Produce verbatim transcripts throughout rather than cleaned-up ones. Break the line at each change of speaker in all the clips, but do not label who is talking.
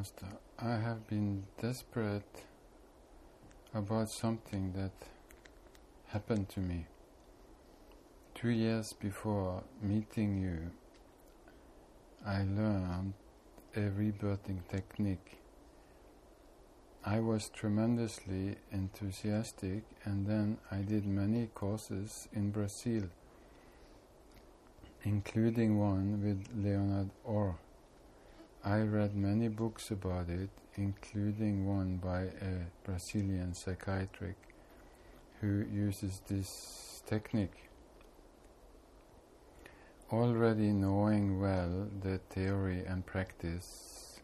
Master, I have been desperate about something that happened to me. Two years before meeting you, I learned a rebirthing technique. I was tremendously enthusiastic, and then I did many courses in Brazil, including one with Leonard Orr. I read many books about it, including one by a Brazilian psychiatrist who uses this technique. Already knowing well the theory and practice,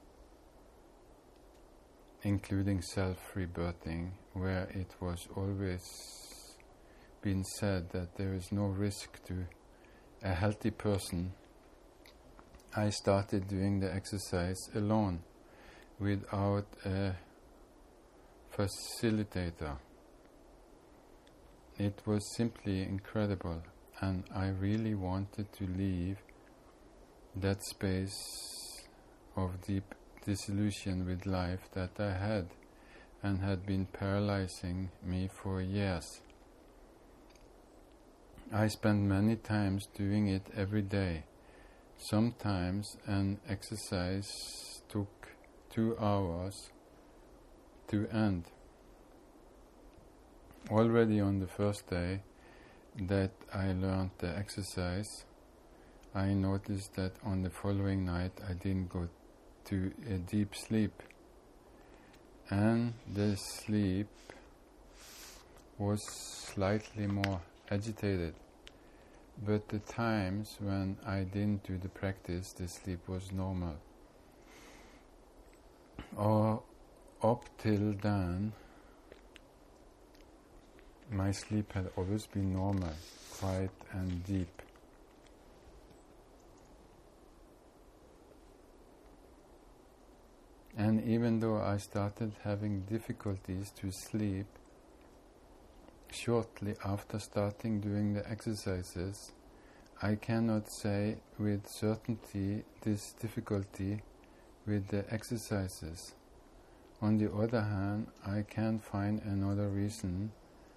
including self-rebirthing, where it was always been said that there is no risk to a healthy person, I started doing the exercise alone, without a facilitator. It was simply incredible, and I really wanted to leave that space of deep disillusion with life that I had, and had been paralyzing me for years. I spent many times doing it every day. Sometimes an exercise took two hours to end. Already on the first day that I learned the exercise, I noticed that on the following night I didn't go to a deep sleep, and the sleep was slightly more agitated. But the times when I didn't do the practice, the sleep was normal. Or up till then, my sleep had always been normal, quiet and deep. And even though I started having difficulties to sleep shortly after starting doing the exercises, I cannot say with certainty this difficulty with the exercises. On the other hand, I can't find another reason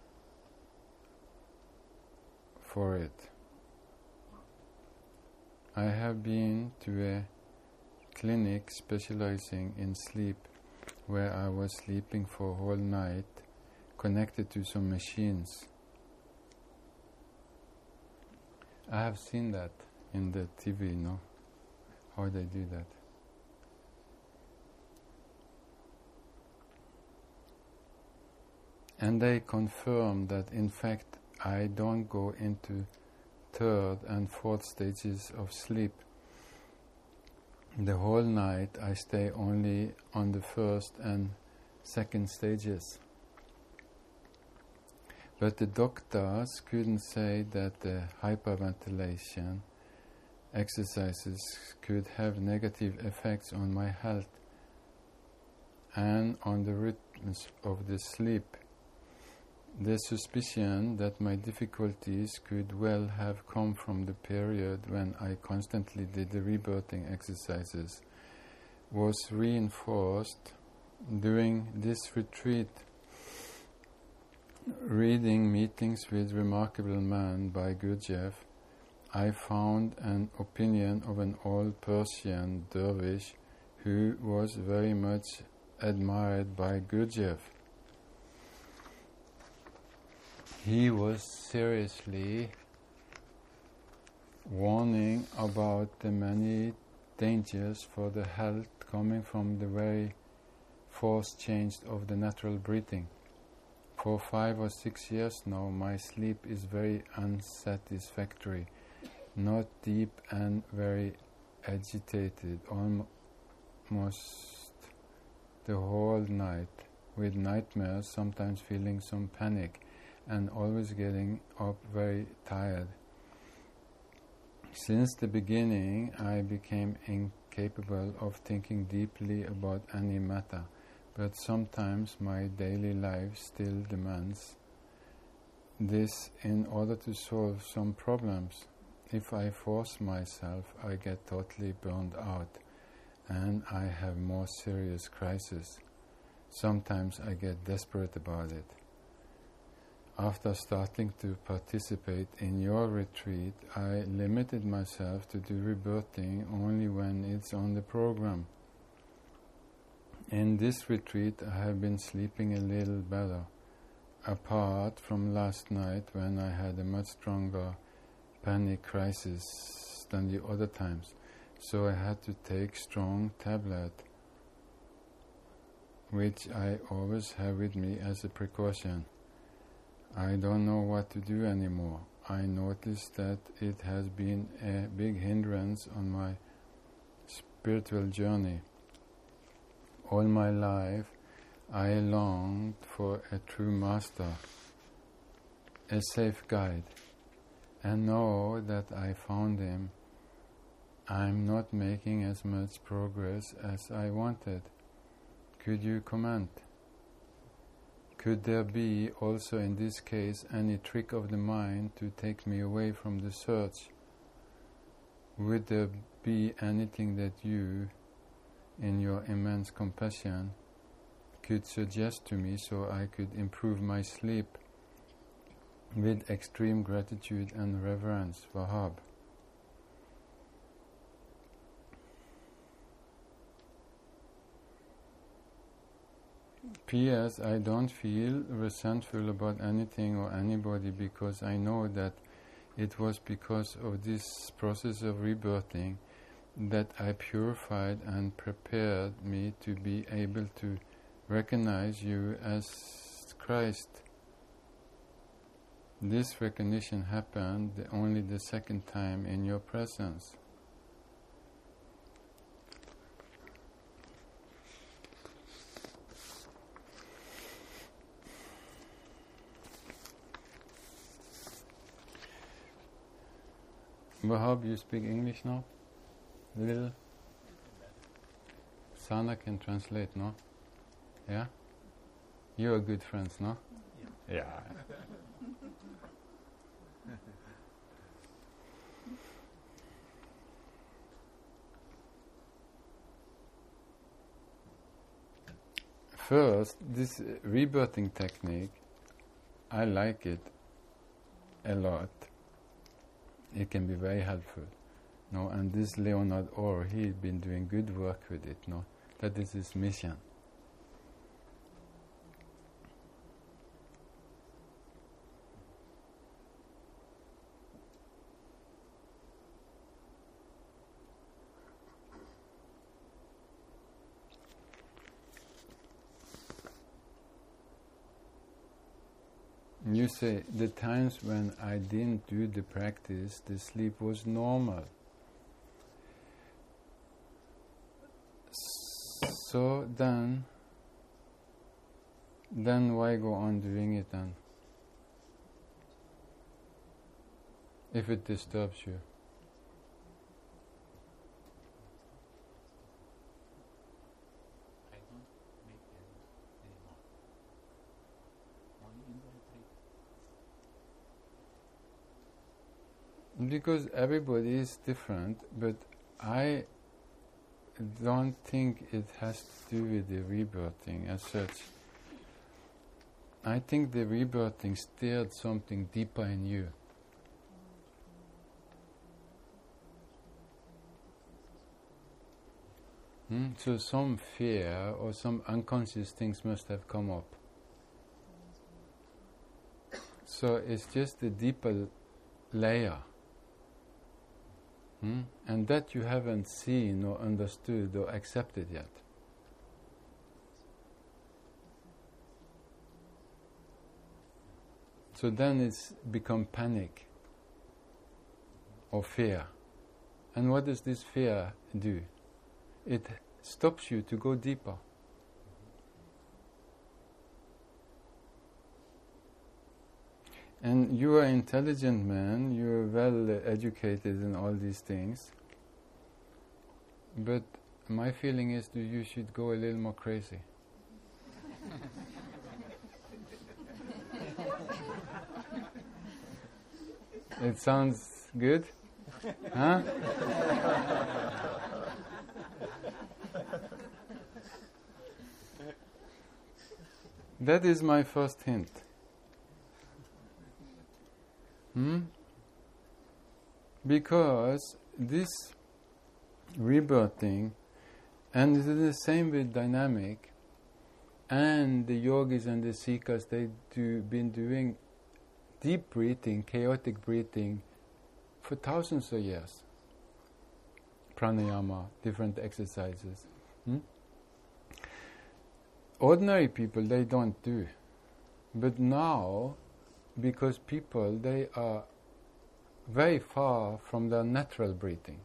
for it. I have been to a clinic specializing in sleep, where I was sleeping for a whole night, connected to some machines. I have seen that in the T V, no? How they do that. And they confirm that in fact I don't go into third and fourth stages of sleep. The whole night I stay only on the first and second stages. But the doctors couldn't say that the hyperventilation exercises could have negative effects on my health and on the rhythms of the sleep. The suspicion that my difficulties could well have come from the period when I constantly did the rebirthing exercises was reinforced during this retreat. Reading Meetings with Remarkable Man by Gurdjieff, I found an opinion of an old Persian dervish who was very much admired by Gurdjieff. He was seriously warning about the many dangers for the health coming from the very forced change of the natural breathing. For five or six years now, my sleep is very unsatisfactory, not deep and very agitated, almost the whole night, with nightmares, sometimes feeling some panic, and always getting up very tired. Since the beginning, I became incapable of thinking deeply about any matter, but sometimes my daily life still demands this in order to solve some problems. If I force myself, I get totally burned out. and I have more serious crises. Sometimes I get desperate about it. After starting to participate in your retreat, I limited myself to do rebirthing only when it's on the program. In this retreat, I have been sleeping a little better, apart from last night when I had a much stronger panic crisis than the other times. So I had to take strong tablet, which I always have with me as a precaution. I don't know what to do anymore. I noticed that it has been a big hindrance on my spiritual journey. All my life, I longed for a true master, a safe guide, and now that I found him, I'm not making as much progress as I wanted. Could you comment? Could there be also in this case any trick of the mind to take me away from the search? Would there be anything that you, in your immense compassion, could suggest to me so I could improve my sleep with extreme gratitude and reverence? Vahab. P S. I don't feel resentful about anything or anybody because I know that it was because of this process of rebirthing that I purified and prepared me to be able to recognize you as Christ. This recognition happened only the second time in your presence. Vahab, you speak English now? Little? Sana can translate, no? Yeah? You are good friends, no? Yeah. Yeah. First, this rebirthing technique, I like it a lot. It can be very helpful. No, and this Leonard Orr, he's been doing good work with it, no? That is his mission. You say, the times when I didn't do the practice, the sleep was normal. So then, then why go on doing it then? If it disturbs you.
I don't make it anymore. Only in the retreat.
Because everybody is different, but I don't think it has to do with the rebirthing as such. I think the rebirthing stirred something deeper in you. Hmm? So some fear or some unconscious things must have come up. So it's just a deeper layer. Hmm? And that you haven't seen or understood or accepted yet. So then it's become panic or fear. And what does this fear do? It stops you to go deeper. And you are an intelligent man, you are well uh, educated in all these things. But my feeling is that you should go a little more crazy. It sounds good? Huh? That is my first hint. Hmm? Because this rebirthing, and it is the same with dynamic, and the yogis and the seekers, they do been doing deep breathing, chaotic breathing for thousands of years. Pranayama, different exercises. Hmm? Ordinary people, they don't do. But now, because people, they are very far from their natural breathing.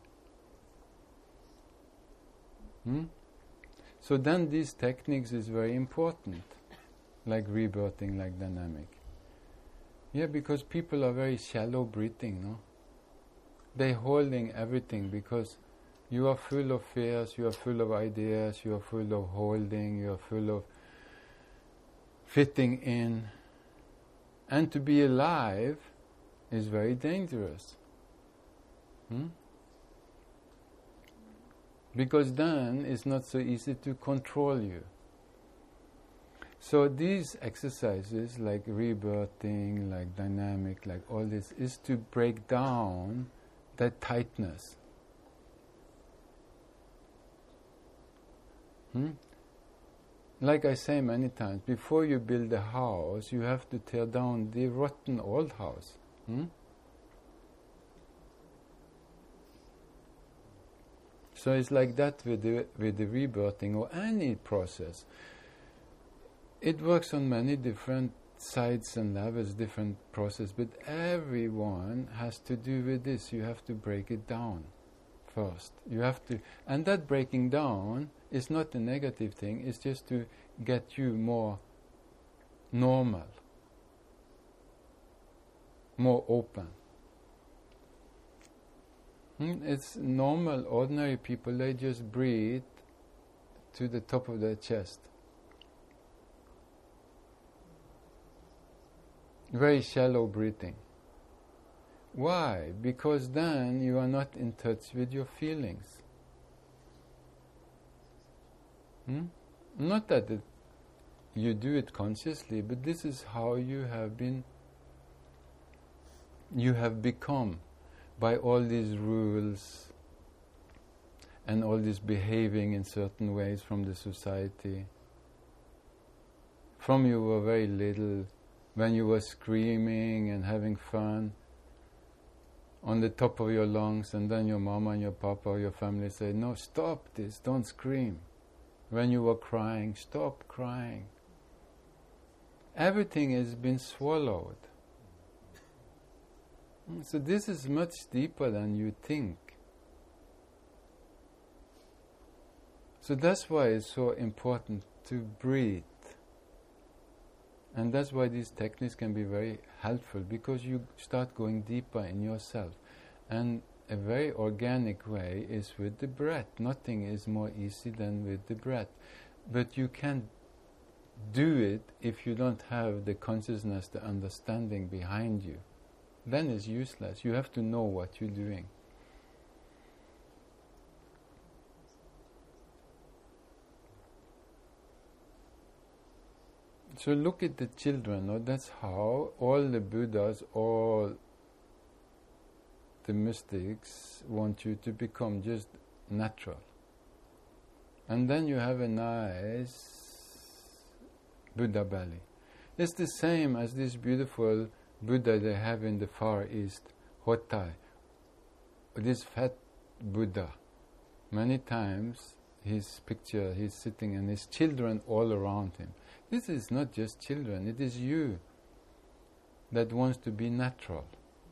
Hmm? So then these techniques is very important, like rebirthing, like dynamic. Yeah, because people are very shallow breathing, no? They're holding everything because you are full of fears, you are full of ideas, you are full of holding, you are full of fitting in. And to be alive is very dangerous. Hmm? Because then it's not so easy to control you. So these exercises like rebirthing, like dynamic, like all this, is to break down that tightness. Hmm? Like I say many times, before you build a house, you have to tear down the rotten old house. Hmm? So it's like that with the, with the rebirthing or any process. It works on many different sides and levels, different process, but everyone has to do with this. You have to break it down first. You have to, and that breaking down is not a negative thing, it's just to get you more normal, more open. Hmm? It's normal, ordinary people, they just breathe to the top of their chest. Very shallow breathing. Why? Because then you are not in touch with your feelings. Hmm? Not that it, you do it consciously, but this is how you have been, you have become by all these rules and all this behaving in certain ways from the society. From you were very little, when you were screaming and having fun on the top of your lungs, and then your mama and your papa or your family say, no, stop this, don't scream. When you were crying, stop crying. Everything has been swallowed. So this is much deeper than you think. So that's why it's so important to breathe. And that's why these techniques can be very helpful, because you start going deeper in yourself. And a very organic way is with the breath. Nothing is more easy than with the breath. But you can't do it if you don't have the consciousness, the understanding behind you. Then it's useless. You have to know what you're doing. So look at the children. No? That's how all the Buddhas, all the mystics want you to become just natural. And then you have a nice Buddha belly. It's the same as this beautiful Buddha they have in the Far East, Hotai. This fat Buddha. Many times his picture, he's sitting and his children all around him. This is not just children, it is you that wants to be natural.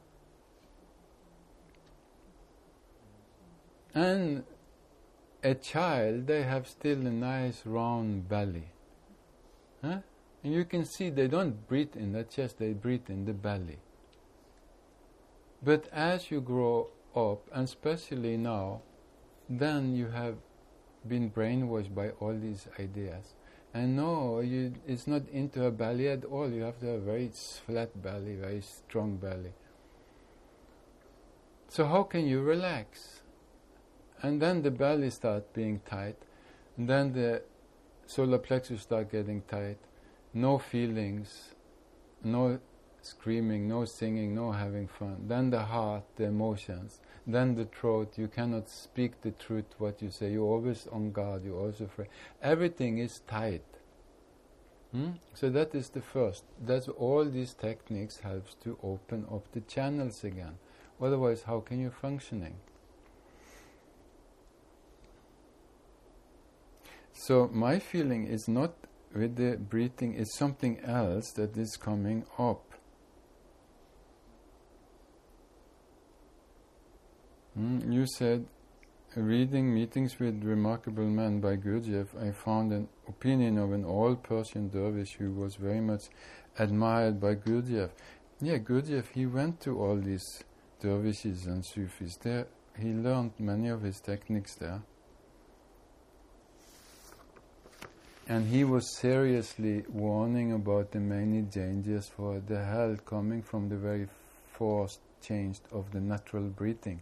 And a child, they have still a nice round belly. Huh? And you can see they don't breathe in the chest, they breathe in the belly. But as you grow up, and especially now, then you have been brainwashed by all these ideas. And no, you, it's not into a belly at all. You have to have a very flat belly, very strong belly. So how can you relax? And then the belly starts being tight. And then the solar plexus start getting tight. no feelings, no screaming, no singing, no having fun. Then the heart, the emotions. Then the throat. You cannot speak the truth, what you say. You're always on guard, you're always afraid. Everything is tight. Hmm? So that is the first. That's all these techniques helps to open up the channels again. Otherwise, how can you functioning? So my feeling is not with the breathing, it's something else that is coming up. Mm, you said, reading Meetings with Remarkable Men by Gurdjieff, I found an opinion of an old Persian dervish who was very much admired by Gurdjieff. Yeah, Gurdjieff, he went to all these dervishes and Sufis. There, he learned many of his techniques there. And he was seriously warning about the many dangers for the health coming from the very forced change of the natural breathing.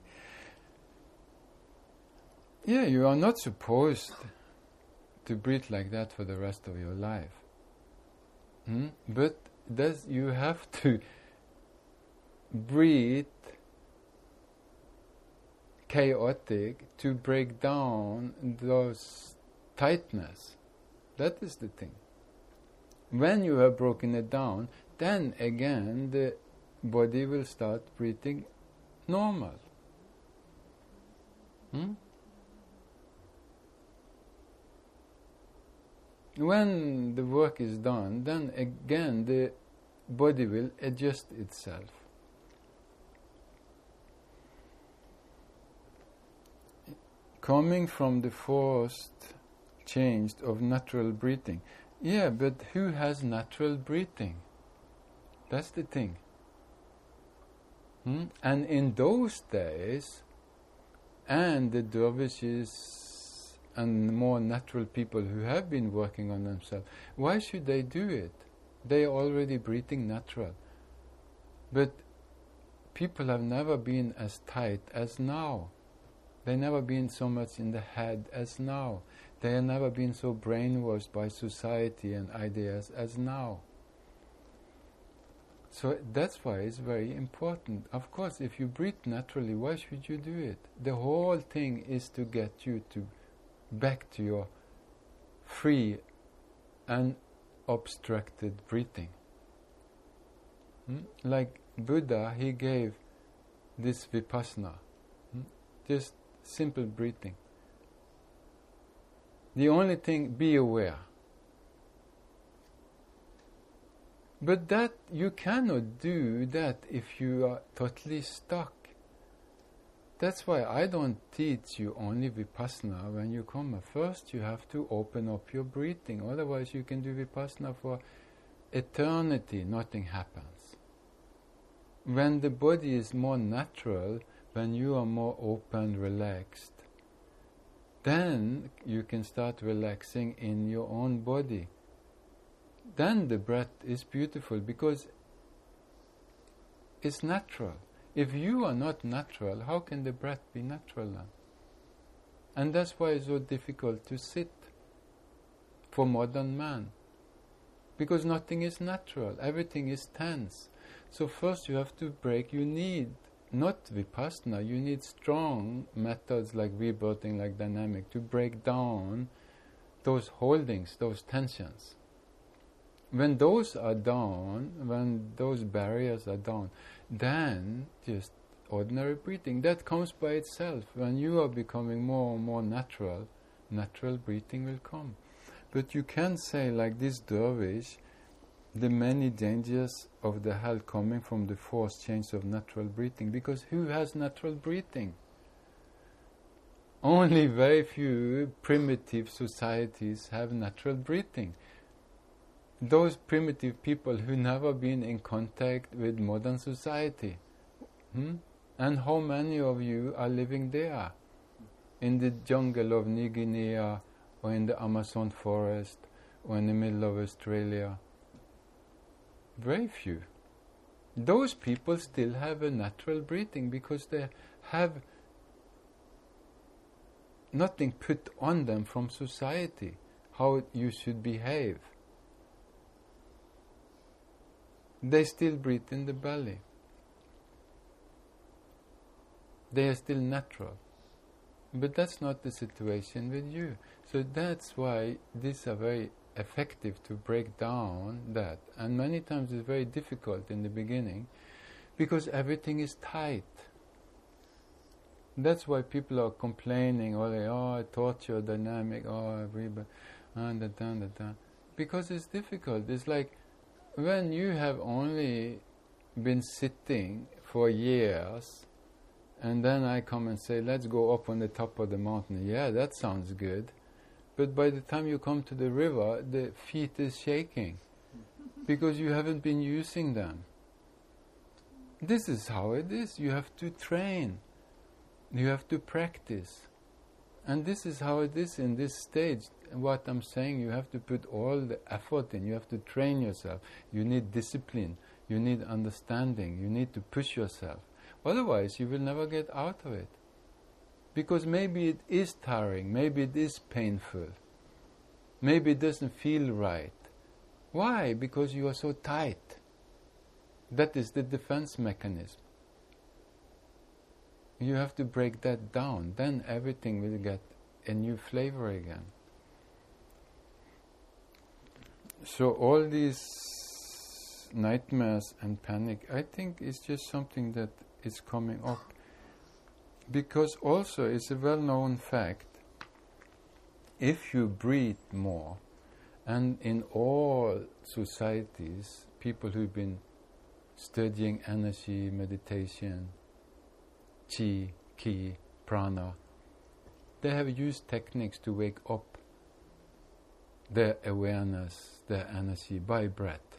Yeah, you are not supposed to breathe like that for the rest of your life. Hmm? But does you have to breathe chaotic to break down those tightness. That is the thing. When you have broken it down, then again the body will start breathing normal. Hmm? When the work is done, then again the body will adjust itself. Coming from the forced change of natural breathing. Yeah, but who has natural breathing? That's the thing. Hmm? And in those days, and the dervishes and more natural people who have been working on themselves, why should they do it? They are already breathing natural. But people have never been as tight as now. They've never been so much in the head as now. They have never been so brainwashed by society and ideas as now. So that's why it's very important. Of course, if you breathe naturally, why should you do it? The whole thing is to get you to back to your free and unobstructed breathing. Hmm? Like Buddha, he gave this vipassana, hmm? just simple breathing. The only thing, be aware. But that you cannot do that if you are totally stuck. That's why I don't teach you only vipassana when you come. First you have to open up your breathing, otherwise you can do vipassana for eternity, nothing happens. When the body is more natural, when you are more open, relaxed, then you can start relaxing in your own body. Then the breath is beautiful because it's natural. If you are not natural, how can the breath be natural then? And that's why it's so difficult to sit for modern man. Because nothing is natural, everything is tense. So first you have to break, you need not vipassana, you need strong methods like rebirthing, like dynamic, to break down those holdings, those tensions. When those are down, when those barriers are down, then just ordinary breathing, that comes by itself. When you are becoming more and more natural, natural breathing will come. But you can say, like this dervish, the many dangers of the health coming from the forced change of natural breathing, because who has natural breathing? Only very few primitive societies have natural breathing. Those primitive people who never been in contact with modern society. Hmm? And how many of you are living there? In the jungle of New Guinea, or in the Amazon forest, or in the middle of Australia? Very few. Those people still have a natural breathing because they have nothing put on them from society, how you should behave. they still breathe in the belly. They are still natural. But that's not the situation with you. So that's why these are very effective to break down that. And many times it's very difficult in the beginning because everything is tight. That's why people are complaining, or they, oh, I taught you a dynamic, oh, I breathe, and da, da, da, da. Because it's difficult. It's like when you have only been sitting for years, and then I come and say, let's go up on the top of the mountain. Yeah, that sounds good. But by the time you come to the river, the feet is shaking because you haven't been using them. This is how it is. You have to train. You have to practice. And this is how it is in this stage. What I'm saying, you have to put all the effort in. You have to train yourself. You need discipline. You need understanding. You need to push yourself. Otherwise, you will never get out of it. Because maybe it is tiring. Maybe it is painful. Maybe it doesn't feel right. Why? Because you are so tight. That is the defense mechanism. You have to break that down. Then everything will get a new flavor again. So all these nightmares and panic, I think is just something that is coming up. Because also it's a well-known fact, if you breathe more, and in all societies, people who've been studying energy, meditation, chi, ki, prana, they have used techniques to wake up their awareness, their energy by breath.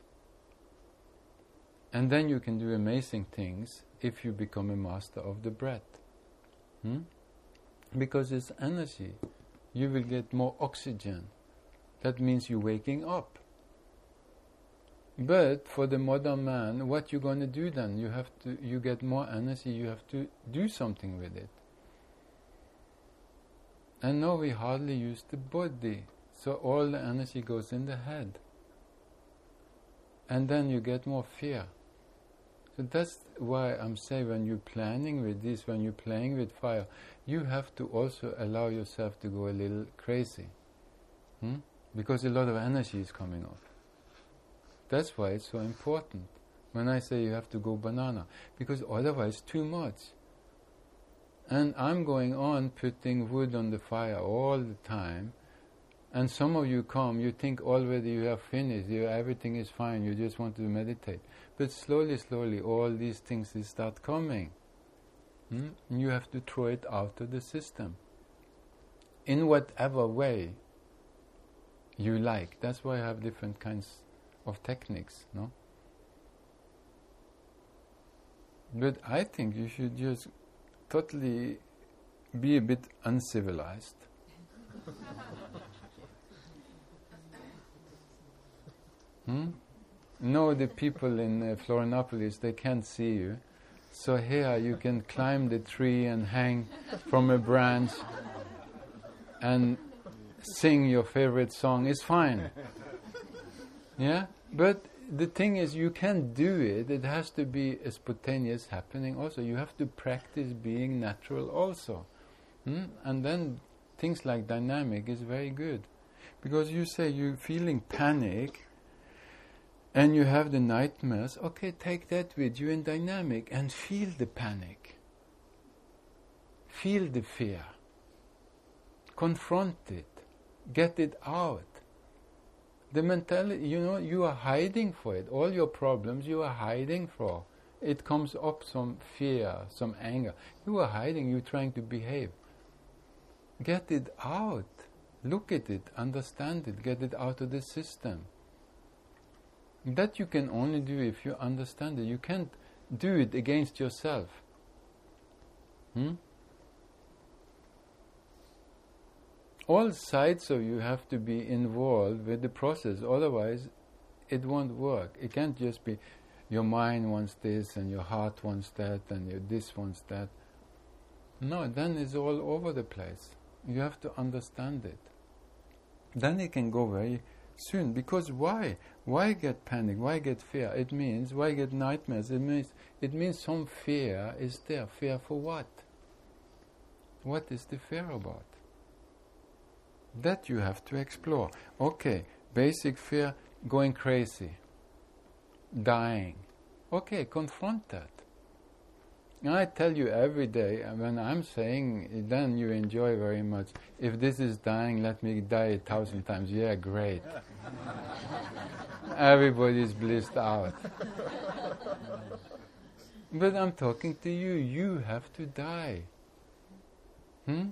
And then you can do amazing things if you become a master of the breath. Hmm? Because it's energy. You will get more oxygen. That means you're waking up. But for the modern man, what you're going to do then? You have to. You get more energy. You have to do something with it. And now we hardly use the body, so all the energy goes in the head. And then you get more fear. So that's why I'm saying when you're planning with this, when you're playing with fire, you have to also allow yourself to go a little crazy. Hmm? Because a lot of energy is coming off. That's why it's so important when I say you have to go banana, because otherwise too much. And I'm going on putting wood on the fire all the time, and some of you come, you think already you have finished, you, everything is fine, you just want to meditate. But slowly, slowly, all these things will start coming. Hmm? You have to throw it out of the system. In whatever way you like. That's why I have different kinds of techniques, no? But I think you should just totally be a bit uncivilized. hmm? No, the people in uh, Florianopolis, they can't see you. So here you can climb the tree and hang from a branch and sing your favorite song. It's fine. Yeah? But the thing is, you can't do it. It has to be a spontaneous happening also. You have to practice being natural also. Hmm? And then things like dynamic is very good. Because you say you're feeling panic and you have the nightmares. Okay, take that with you in dynamic and feel the panic. Feel the fear. Confront it. Get it out. The mentality, you know, you are hiding for it. All your problems you are hiding for. It comes up some fear, some anger. You are hiding, you're trying to behave. Get it out. Look at it, understand it, get it out of the system. That you can only do if you understand it. You can't do it against yourself. Hmm? All sides of you have to be involved with the process, otherwise it won't work. It can't just be your mind wants this and your heart wants that and your this wants that. No, then it's all over the place. You have to understand it. Then it can go very Soon. Because why? Why get panic? Why get fear? It means, why get nightmares? It means, it means some fear is there. Fear for what? What is the fear about? That you have to explore. Okay, basic fear, going crazy, dying. Okay, confront that. And I tell you every day, when I'm saying, then you enjoy very much. If this is dying, let me die a thousand times. Yeah, great. Everybody's blissed out. But I'm talking to you. You have to die. Hmm?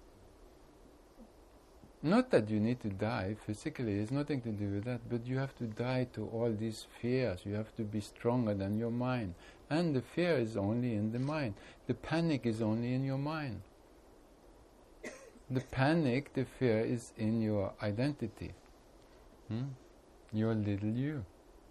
Not that you need to die physically, it's nothing to do with that, but you have to die to all these fears. You have to be stronger than your mind. And the fear is only in the mind. The panic is only in your mind. The panic, the fear is in your identity. Hmm? Your little you.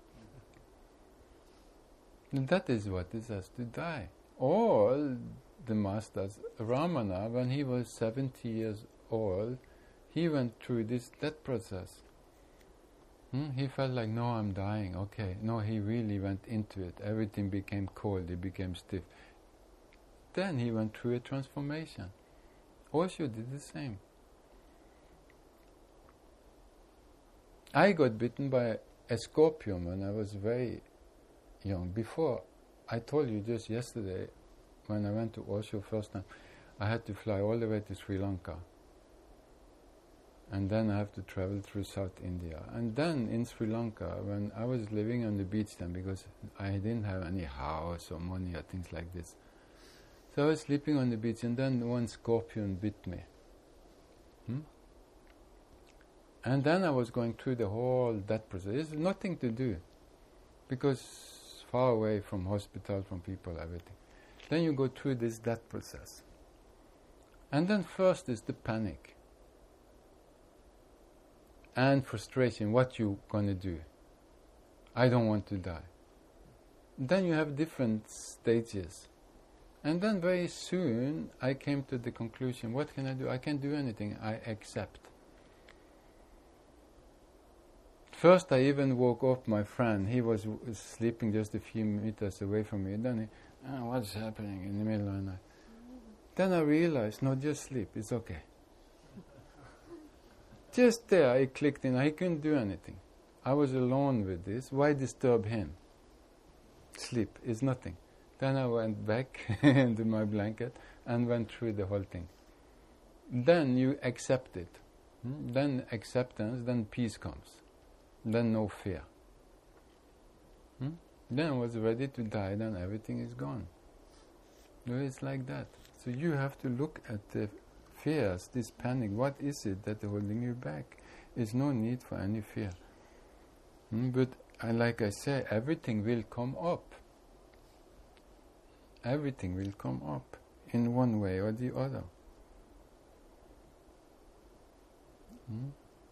And that is what is has to die. All the masters, Ramana, when he was seventy years old, he went through this death process. Hmm? He felt like, no, I'm dying. Okay. No, he really went into it. Everything became cold. It became stiff. Then he went through a transformation. Osho did the same. I got bitten by a scorpion when I was very young. Before, I told you just yesterday, when I went to Osho first time, I had to fly all the way to Sri Lanka. And then I have to travel through South India. And then in Sri Lanka, when I was living on the beach then, because I didn't have any house or money or things like this. So I was sleeping on the beach, and then one scorpion bit me. Hmm? And then I was going through the whole death process. There's nothing to do, because far away from hospital, from people, everything. Then you go through this death process. And then first is the panic. And frustration, what you gonna do? I don't want to die. Then you have different stages. And then very soon I came to the conclusion, what can I do? I can't do anything, I accept. First I even woke up my friend, he was w- sleeping just a few meters away from me. Then he, oh, what's happening in the middle of the night? Then I realized, no, just sleep, it's okay. Just there, I clicked in. I couldn't do anything. I was alone with this. Why disturb him? Sleep is nothing. Then I went back into my blanket and went through the whole thing. Then you accept it. Hmm? Then acceptance, then peace comes. Then no fear. Hmm? Then I was ready to die, then everything is gone. No, it's like that. So you have to look at the fears, this panic. What is it that is holding you back? There's no need for any fear. Hmm? But I, like I say, everything will come up. Everything will come up in one way or the other. Hmm?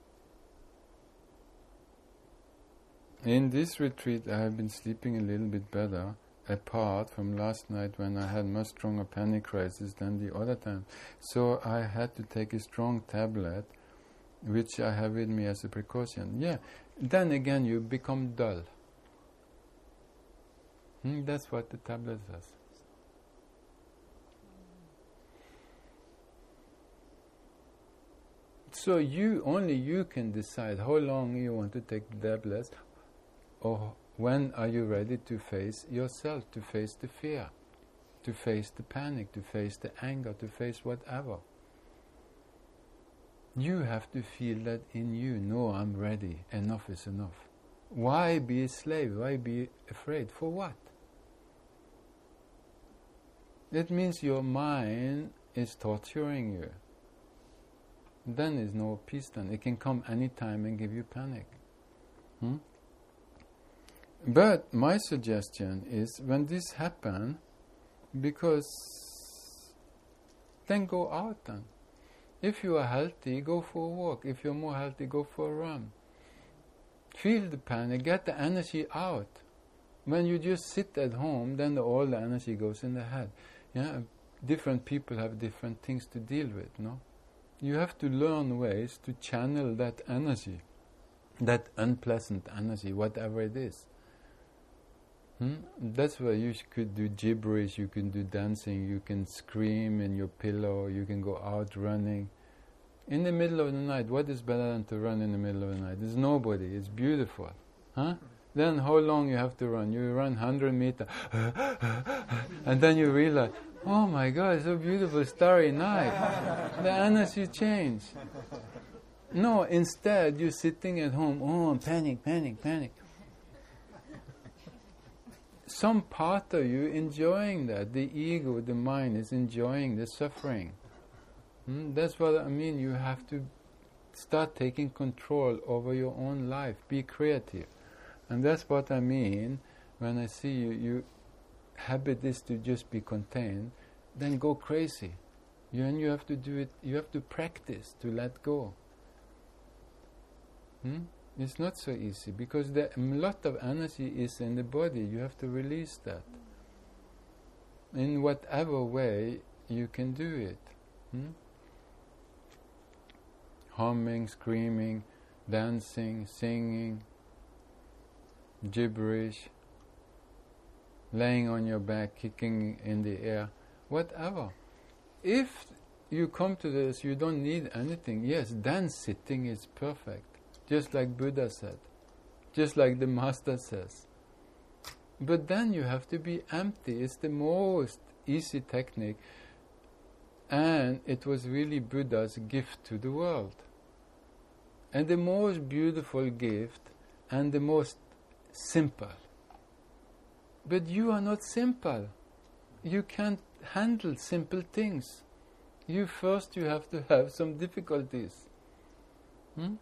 In this retreat, I have been sleeping a little bit better, apart from last night when I had much stronger panic crisis than the other time. So I had to take a strong tablet, which I have with me as a precaution. Yeah, then again you become dull. Hmm, that's what the tablet does. So you, only you can decide how long you want to take the tablets, or when are you ready to face yourself, to face the fear, to face the panic, to face the anger, to face whatever. You have to feel that in you. No, I'm ready. Enough is enough. Why be a slave? Why be afraid? For what? It means your mind is torturing you. Then is no peace then. It can come any time and give you panic. Hmm? But my suggestion is, when this happens, because then go out then. If you are healthy, go for a walk. If you're more healthy, go for a run. Feel the panic, get the energy out. When you just sit at home, then the, all the energy goes in the head. Yeah, different people have different things to deal with, no? You have to learn ways to channel that energy. that unpleasant energy, whatever it is. Hmm? That's why you sh- could do gibberish, you can do dancing, you can scream in your pillow, you can go out running. In the middle of the night, what is better than to run in the middle of the night? There's nobody, it's beautiful. Huh? Then how long you have to run? You run one hundred meters, and then you realize, oh my God, it's a beautiful starry night. The energy change. No, instead you're sitting at home, oh, panic, panic, panic. Some part of you enjoying that. The ego, the mind is enjoying the suffering. Hmm? That's what I mean. You have to start taking control over your own life. Be creative. And that's what I mean when I see you, your habit is to just be contained, then go crazy. You, and you have to do it, you have to practice to let go. Hmm? It's not so easy because the, a lot of energy is in the body. You have to release that. In whatever way you can do it. Hmm? Humming, screaming, dancing, singing, gibberish, laying on your back, kicking in the air, whatever. If you come to this, you don't need anything. Yes, dance sitting is perfect. Just like Buddha said, just like the Master says. But then you have to be empty. It's the most easy technique, and it was really Buddha's gift to the world. And the most beautiful gift, and the most simple. But you are not simple. You can't handle simple things. You first you have to have some difficulties. Hmm?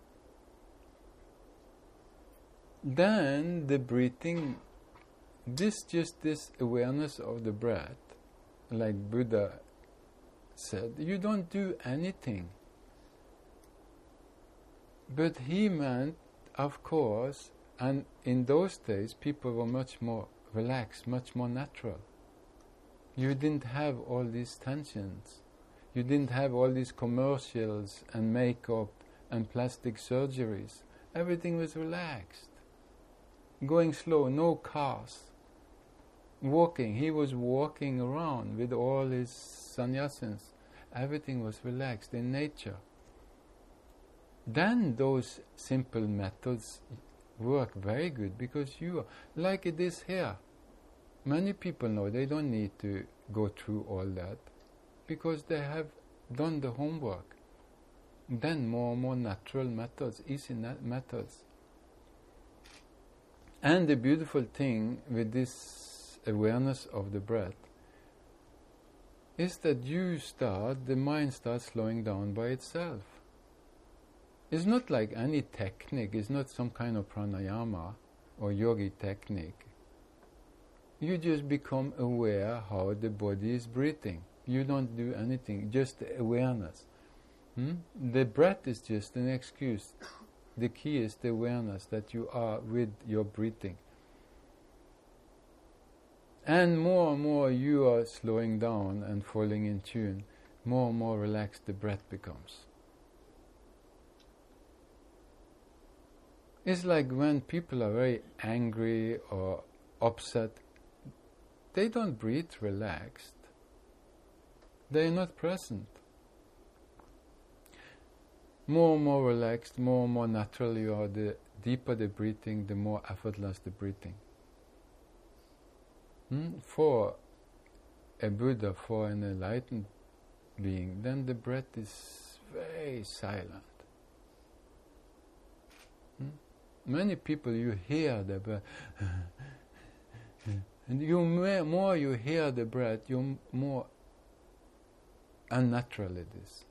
Then the breathing, this just this awareness of the breath, like Buddha said, you don't do anything. But he meant, of course, and in those days people were much more relaxed, much more natural. You didn't have all these tensions. You didn't have all these commercials and makeup and plastic surgeries. Everything was relaxed. Going slow, no cars. Walking, he was walking around with all his sannyasins. Everything was relaxed in nature. Then those simple methods work very good because you are, like it is here. Many people know they don't need to go through all that because they have done the homework. Then more and more natural methods, easy nat- methods. And the beautiful thing with this awareness of the breath is that you start, the mind starts slowing down by itself. It's not like any technique, it's not some kind of pranayama or yogi technique. You just become aware how the body is breathing. You don't do anything, just awareness. Hmm? The breath is just an excuse. The key is the awareness that you are with your breathing. And more and more you are slowing down and falling in tune, more and more relaxed the breath becomes. It's like when people are very angry or upset, they don't breathe relaxed. They are not present. More and more relaxed, more and more natural you are, the deeper the breathing, the more effortless the breathing. Hmm? For a Buddha, for an enlightened being, then the breath is very silent. Hmm? Many people, you hear the breath, and you more you hear the breath, you more unnatural it is.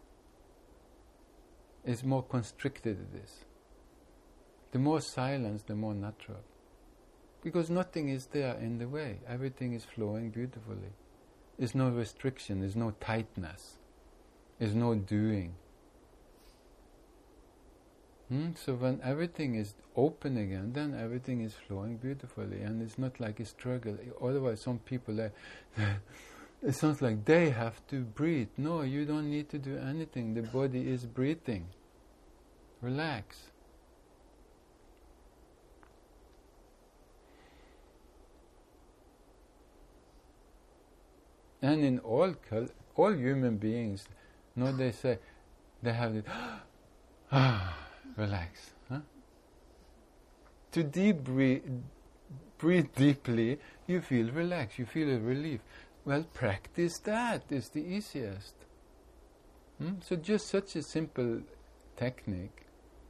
It's more constricted it is. The more silence, the more natural. Because nothing is there in the way. Everything is flowing beautifully. There's no restriction, there's no tightness, there's no doing. Hmm? So when everything is open again, then everything is flowing beautifully, and it's not like a struggle. Otherwise, some people, like, it sounds like they have to breathe. No, you don't need to do anything. The body is breathing. Relax. And in all cul- all human beings, no, they say, they have it, ah, relax. Huh? To deep breathe, breathe deeply, you feel relaxed, you feel a relief. Well, practice that, it's the easiest. Hmm? So just such a simple technique.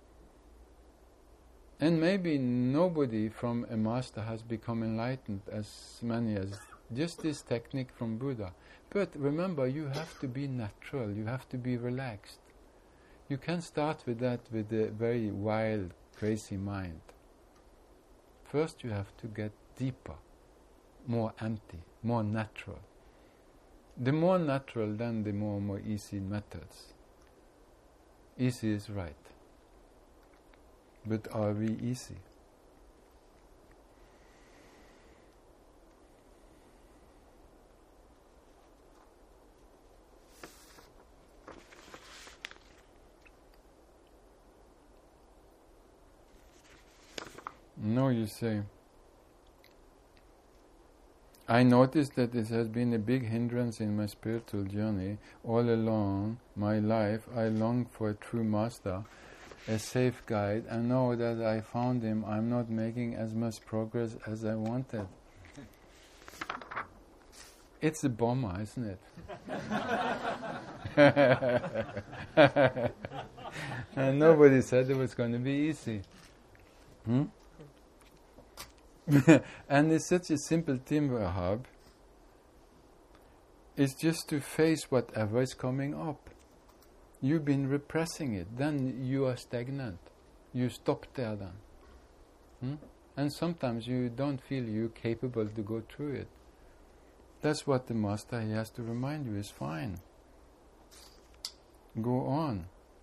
And maybe nobody from a master has become enlightened as many as just this technique from Buddha. But remember, you have to be natural, you have to be relaxed. You can start with that with a very wild, crazy mind. First you have to get deeper, more empty, more natural. The more natural, then the more more easy methods. Easy is right. But are we easy? No, you say, I noticed that this has been a big hindrance in my spiritual journey. All along my life, I longed for a true master, a safe guide, and now that I found him, I'm not making as much progress as I wanted. It's a bummer, isn't it? And nobody said it was going to be easy. Hmm? And it's such a simple thing, Wahab. It's just to face whatever is coming up. You've been repressing it, then you are stagnant. You stop there then. Hmm? And sometimes you don't feel you're capable to go through it. That's what the master, he has to remind you, is fine. Go on.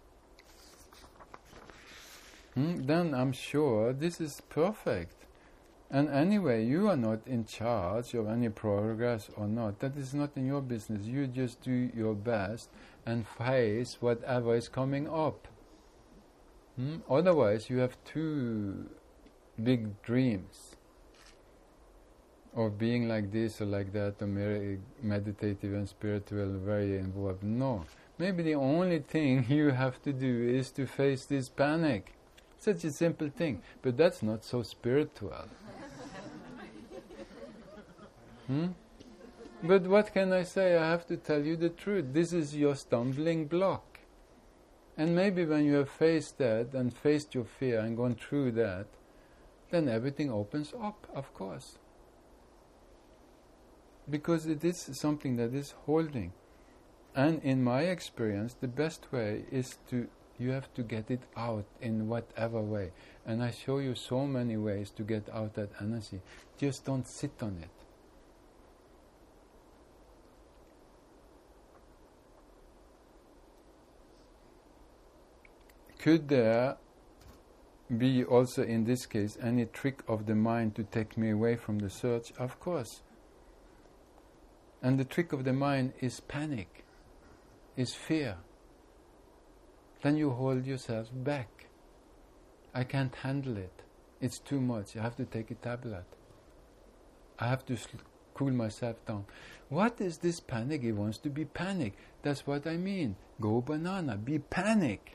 Hmm? Then I'm sure this is perfect. And anyway, you are not in charge of any progress or not. That is not in your business. You just do your best and face whatever is coming up. Hmm? Otherwise, you have two big dreams of being like this or like that, or mer- meditative and spiritual, very involved. No. Maybe the only thing you have to do is to face this panic. Such a simple thing. But that's not so spiritual. Hmm? But what can I say? I have to tell you the truth. This is your stumbling block. And maybe when you have faced that and faced your fear and gone through that, then everything opens up, of course. Because it is something that is holding. And in my experience, the best way is to, you have to get it out in whatever way. And I show you so many ways to get out that energy. Just don't sit on it. Could there be also in this case any trick of the mind to take me away from the search? Of course. And the trick of the mind is panic, is fear. Then you hold yourself back. I can't handle it. It's too much. I have to take a tablet. I have to sl- cool myself down. What is this panic? It wants to be panic. That's what I mean. Go banana. Be panic.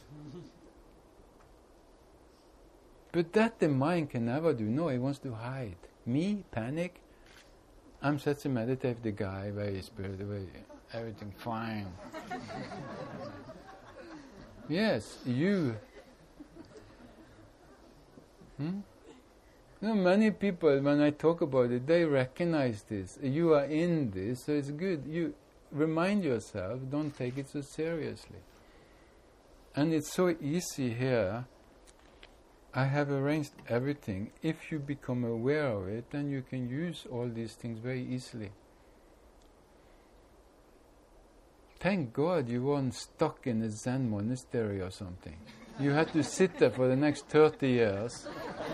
But that the mind can never do. No, it wants to hide. Me, panic? I'm such a meditative guy, very spiritual, everything fine. Yes, you. Hmm? You know, many people, when I talk about it, they recognize this. You are in this, so it's good. You remind yourself, don't take it so seriously. And it's so easy here. I have arranged everything. If you become aware of it, then you can use all these things very easily. Thank God you weren't stuck in a Zen monastery or something. You had to sit there for the next thirty years.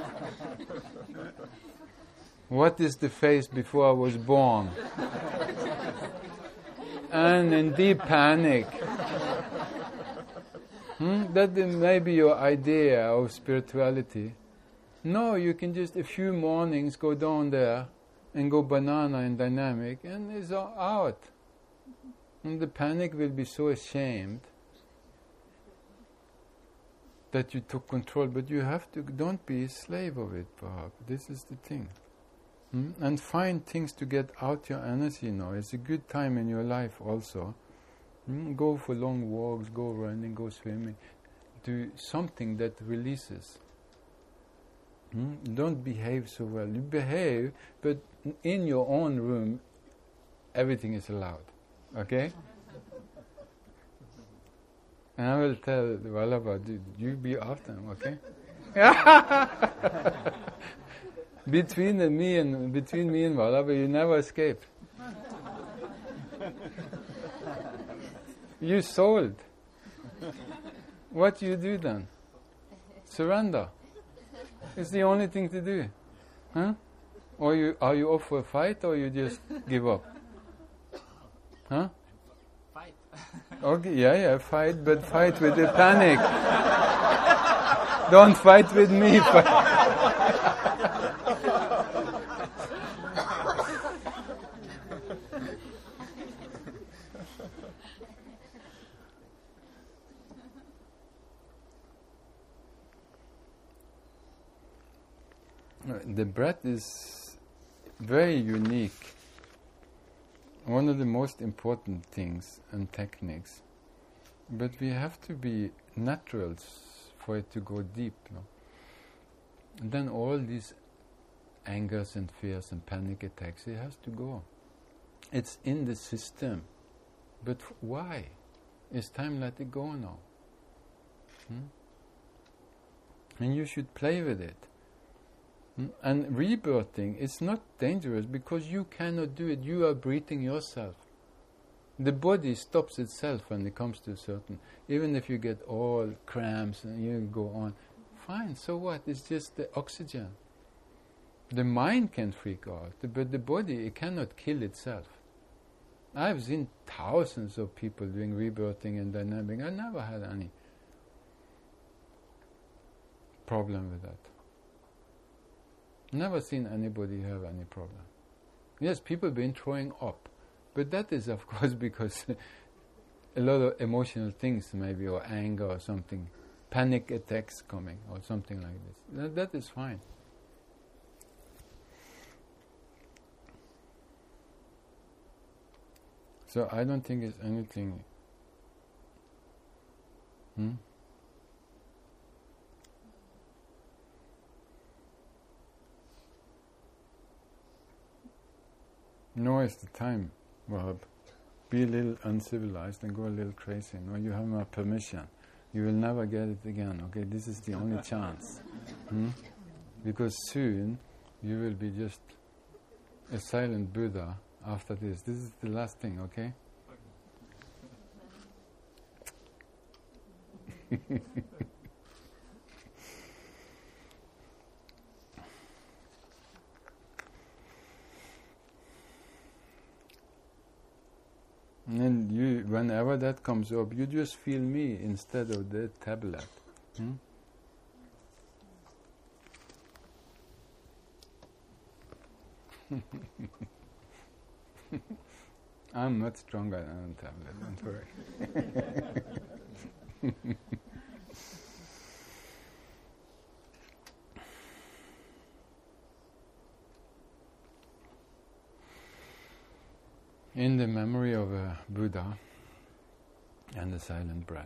What is the face before I was born? And in deep panic. Hmm? That may be your idea of spirituality. No, you can just a few mornings go down there and go banana in dynamic, and it's all out. And the panic will be so ashamed that you took control, but you have to, don't be a slave of it, Bhab. This is the thing. Hmm? And find things to get out your energy now. It's a good time in your life also. Hmm? Go for long walks, go running, go swimming. Do something that releases. Hmm? Don't behave so well. You behave, but in your own room, everything is allowed. Okay? And I will tell Vallabha, you be off them, okay? between the, me and between me and Vallabha, you never escape. You sold. What do you do then? Surrender. It's the only thing to do. Huh? Or you are you off for a fight, or you just give up? Huh?
Fight.
Okay, yeah, yeah, fight, but fight with the panic. Don't fight with me. Fight. The breath is very unique. One of the most important things and techniques, but we have to be naturals for it to go deep. No? And then all these angers and fears and panic attacks, it has to go. It's in the system, but f- why? It's time let it go now. Hmm? And you should play with it. Hmm? And rebirthing is not dangerous because you cannot do it. You are breathing yourself. The body stops itself when it comes to a certain. Even if you get all cramps and you go on, fine. So what? It's just the oxygen. The mind can freak out, but the body, it cannot kill itself. I've seen thousands of people doing rebirthing and dynamic. I never had any problem with that. Never seen anybody have any problem. Yes, people been throwing up, but that is of course because a lot of emotional things maybe, or anger or something, panic attacks coming or something like this. That, that is fine. So I don't think it's anything. Hmm? No, it's the time, Wahab. Be a little uncivilized and go a little crazy. No, you have my permission. You will never get it again, okay? This is the only chance. Hmm? Because soon you will be just a silent Buddha after this. This is the last thing, okay? And you, whenever that comes up, you just feel me instead of the tablet. Hmm? I'm much stronger than a tablet, don't worry. In the memory of a Buddha and the silent breath.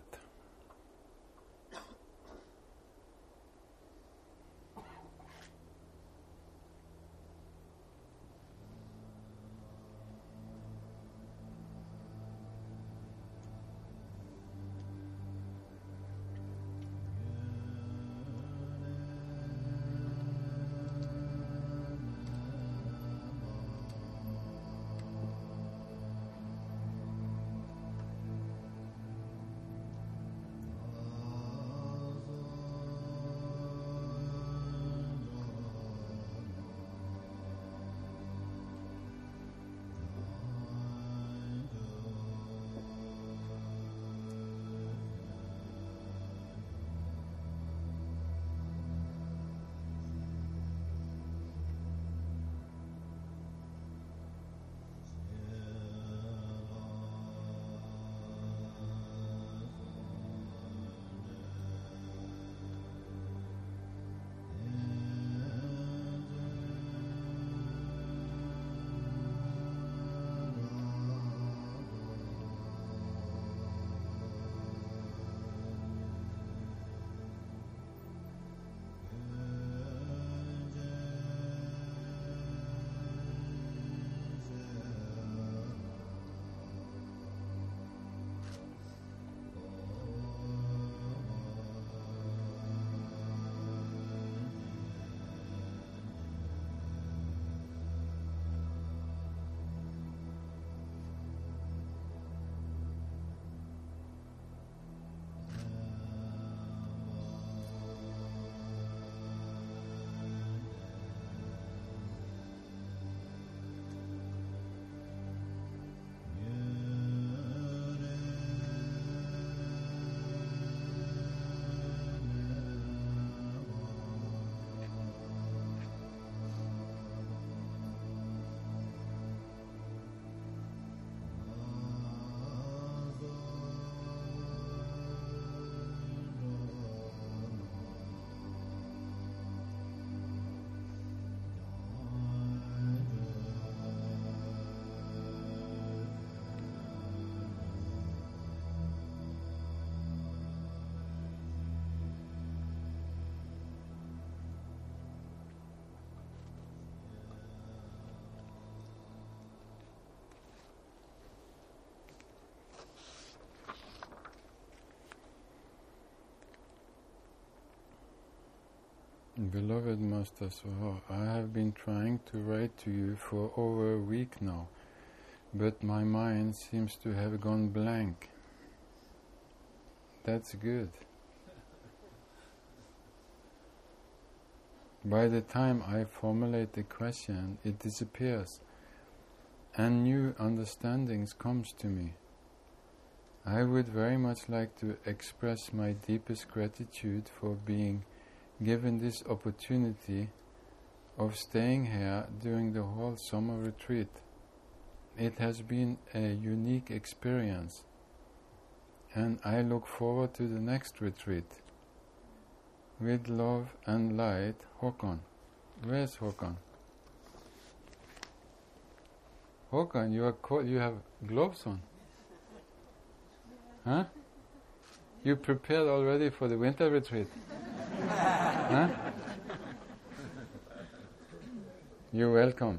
Beloved Master Soho, I have been trying to write to you for over a week now, but my mind seems to have gone blank. That's good. By the time I formulate the question, it disappears, and new understandings comes to me. I would very much like to express my deepest gratitude for being given this opportunity of staying here during the whole summer retreat. It has been a unique experience, and I look forward to the next retreat. With love and light, Håkon. Where's Håkon? Håkon, you are co- you have gloves on. Huh? You prepared already for the winter retreat? Huh? You're welcome.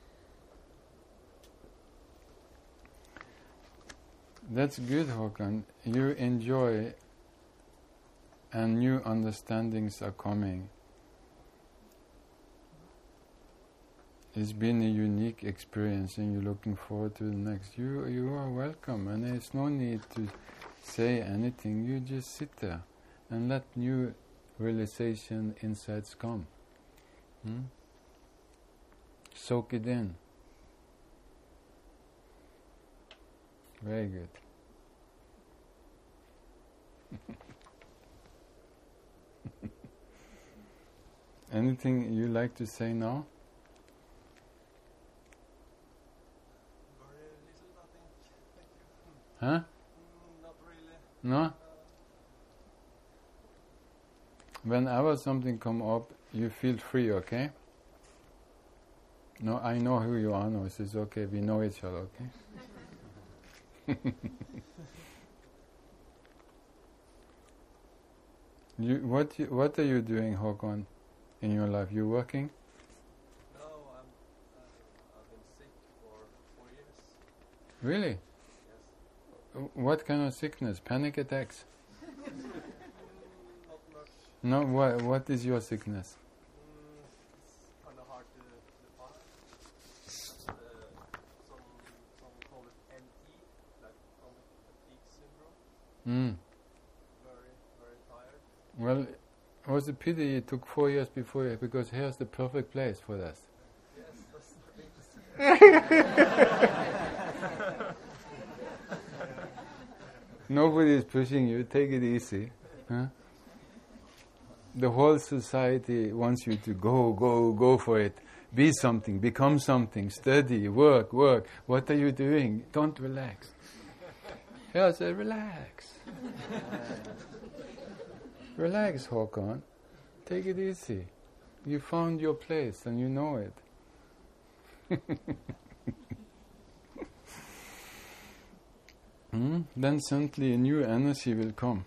That's good, Håkon. You enjoy, and new understandings are coming. It's been a unique experience, and you're looking forward to the next. You you are welcome, and there's no need to say anything. You just sit there and let new realization, insights come. Hmm? Soak it in. Very good. Anything you like to say now?
Very little, I think. Thank you.
Huh?
Mm, not really.
No?
Uh,
Whenever something come up, you feel free, okay? No, I know who you are now, so it's okay. We know each other, okay? you, what, you, what are you doing, Håkon, in your life? You working?
no, I'm, uh, I've been sick for four years.
Really?
Yes.
What kind of sickness? Panic attacks?
Mm, not much.
No, what, what is your sickness?
Mm, it's kind of hard to define. Uh, some, some call it M E, like chronic fatigue syndrome.
Mm.
Very, very tired.
Well, it was a pity it took four years before you, because here's the perfect place for that.
Yes, that's the thing to say.
Nobody is pushing you, take it easy. Huh? The whole society wants you to go, go, go for it. Be something, become something, study, work, work. What are you doing? Don't relax. Yeah, say relax. Relax, Håkon. Take it easy. You found your place and you know it. Hmm? Then suddenly a new energy will come.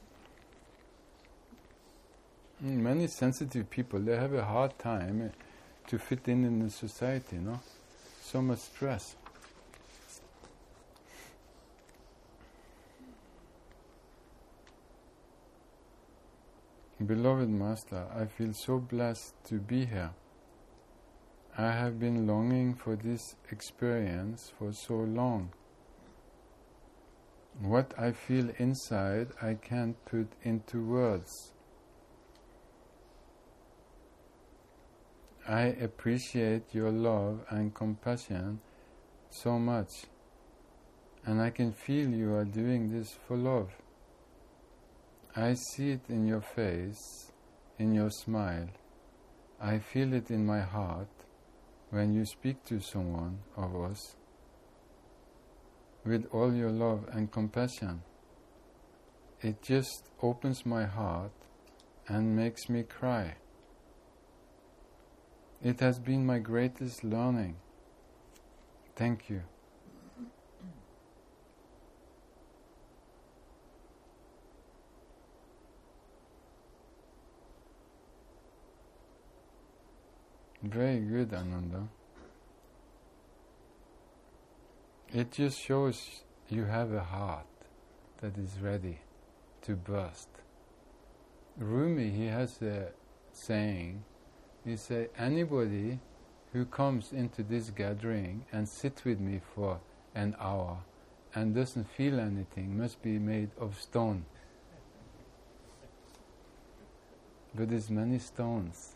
Mm, Many sensitive people, they have a hard time to fit in in the society, no? So much stress. Beloved Master, I feel so blessed to be here. I have been longing for this experience for so long. What I feel inside, I can't put into words. I appreciate your love and compassion so much, and I can feel you are doing this for love. I see it in your face, in your smile. I feel it in my heart when you speak to someone of us with all your love and compassion. It just opens my heart and makes me cry. It has been my greatest learning. Thank you. Very good, Ananda. It just shows you have a heart that is ready to burst. Rumi, he has a saying, he say, anybody who comes into this gathering and sit with me for an hour and doesn't feel anything must be made of stone. But there's many stones.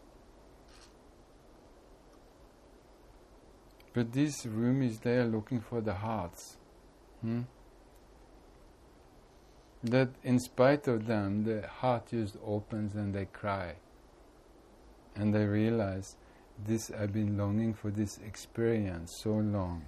But these roomies, they are looking for the hearts. Hmm? That in spite of them, the heart just opens and they cry. And they realize, this, I've been longing for this experience so long.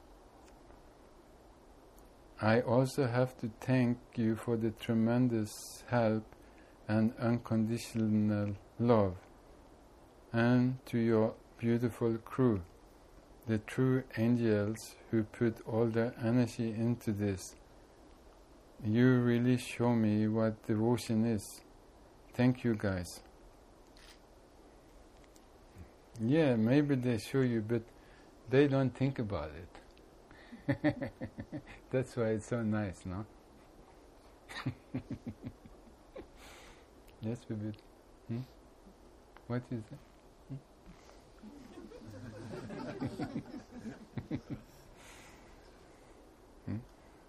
I also have to thank you for the tremendous help and unconditional love, and to your beautiful crew, the true angels who put all their energy into this. You really show me what devotion is. Thank you, guys. Yeah, maybe they show you, but they don't think about it. That's why it's so nice, no? Yes, we did. Hmm? What is it? Hmm? Hmm?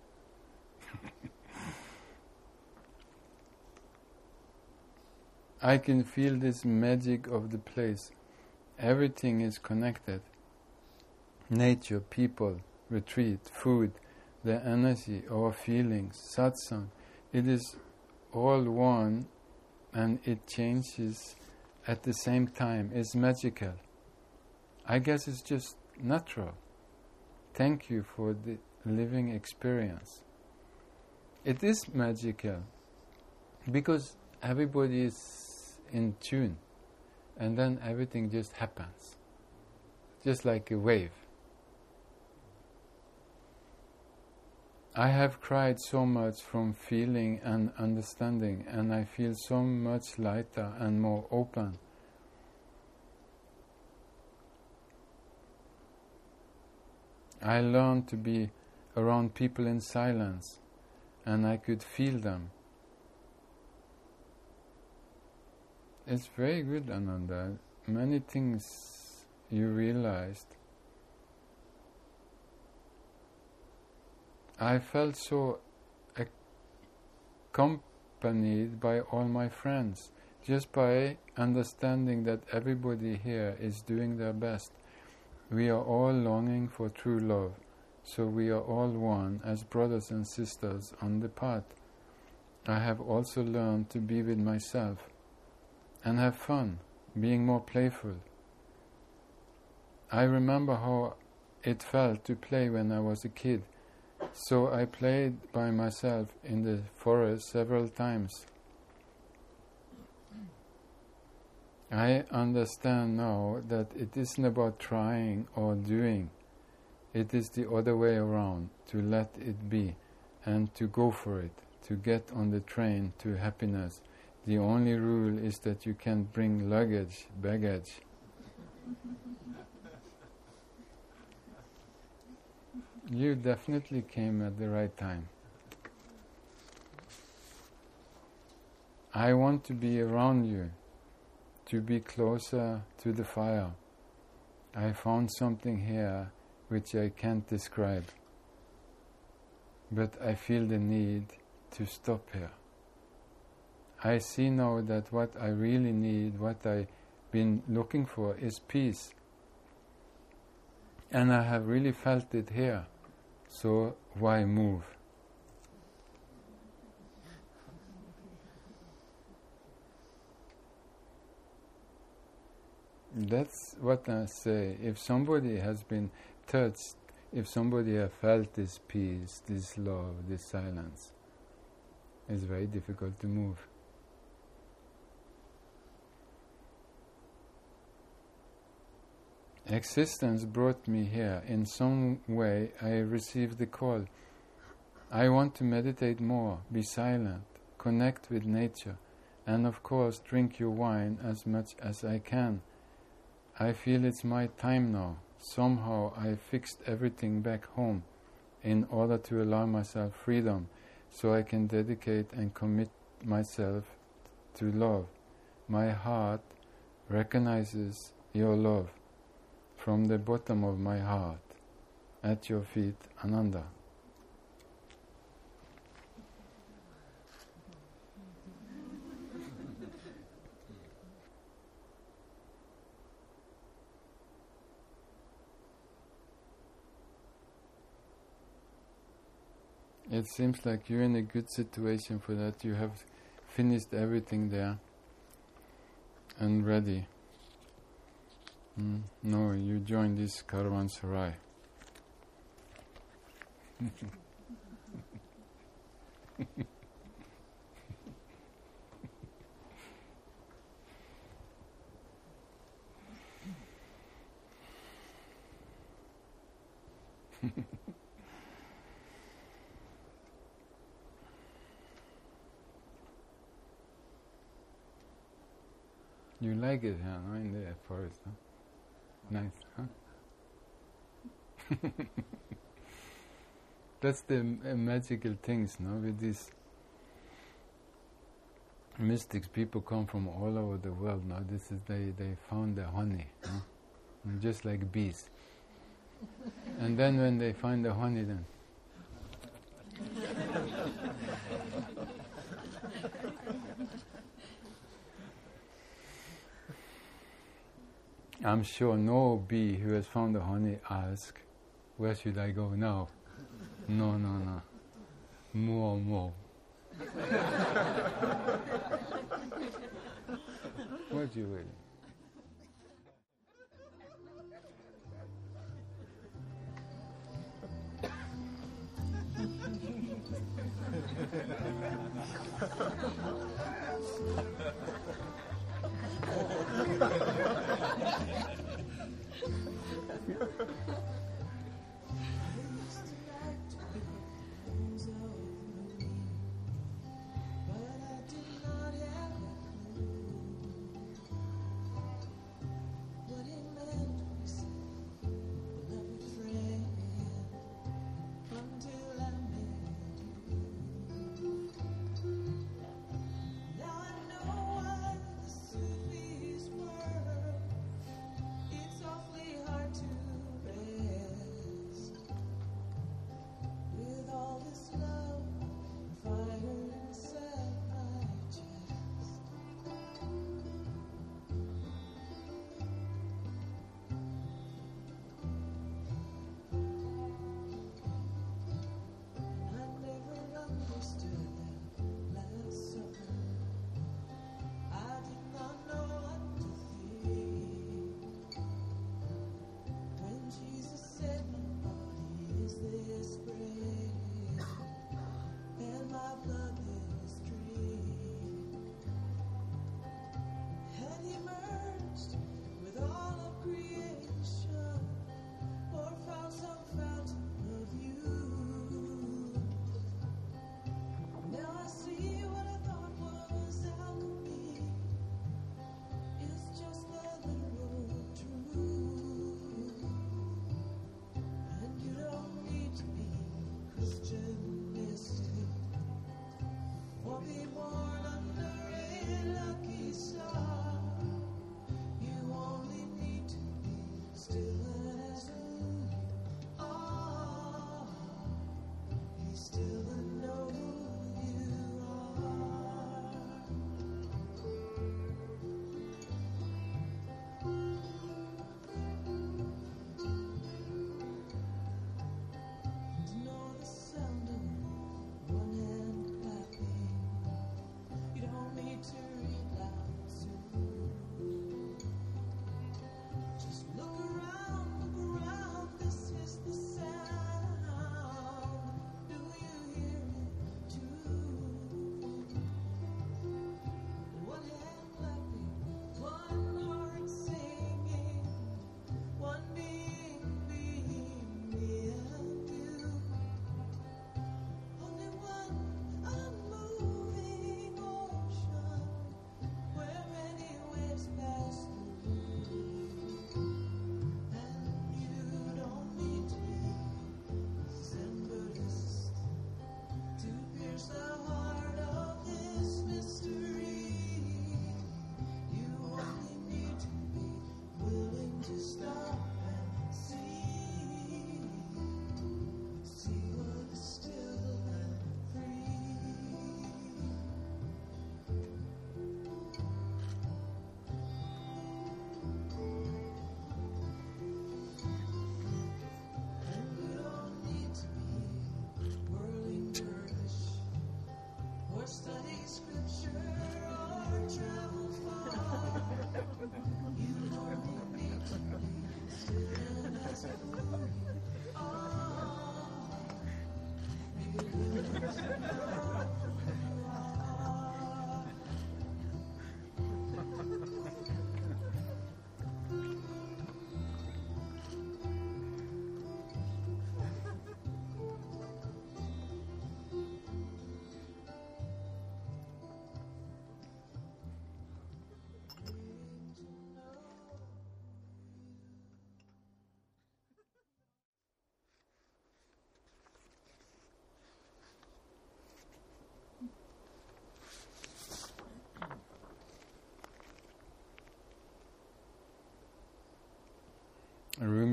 I can feel this magic of the place. Everything is connected. Nature, people, retreat, food, the energy, our feelings, satsang. It is all one, and it changes at the same time. It's magical. I guess it's just natural. Thank you for the living experience. It is magical because everybody is in tune, and then everything just happens, just like a wave. I have cried so much from feeling and understanding, and I feel so much lighter and more open. I learned to be around people in silence, and I could feel them. It's very good, Ananda. Many things you realized. I felt so accompanied by all my friends, just by understanding that everybody here is doing their best. We are all longing for true love, so we are all one as brothers and sisters on the path. I have also learned to be with myself and have fun, being more playful. I remember how it felt to play when I was a kid, so I played by myself in the forest several times. I understand now that it isn't about trying or doing. It is the other way around, to let it be and to go for it, to get on the train to happiness. The only rule is that you can't bring luggage, baggage. You definitely came at the right time. I want to be around you, to be closer to the fire. I found something here which I can't describe, but I feel the need to stop here. I see now that what I really need, what I've been looking for, is peace. And I have really felt it here. So why move? That's what I say. If somebody has been touched, if somebody has felt this peace, this love, this silence, it's very difficult to move. Existence brought me here. In some way I received the call. I want to meditate more, be silent, connect with nature, and of course drink your wine as much as I can. I feel it's my time now. Somehow I fixed everything back home in order to allow myself freedom, so I can dedicate and commit myself to love. My heart recognizes your love from the bottom of my heart. At your feet, Ananda. It seems like you're in a good situation for that. You have finished everything there and ready. Mm. No, you join this caravanserai. You like it, huh? No, in the forest, huh? Nice, huh? That's the uh, magical things, no? With these mystics, people come from all over the world. Now, this is they they found the honey, no? And just like bees. And then when they find the honey, then I'm sure no bee who has found the honey asks, where should I go now? No, no, no. More, more. What do you will?
To read loud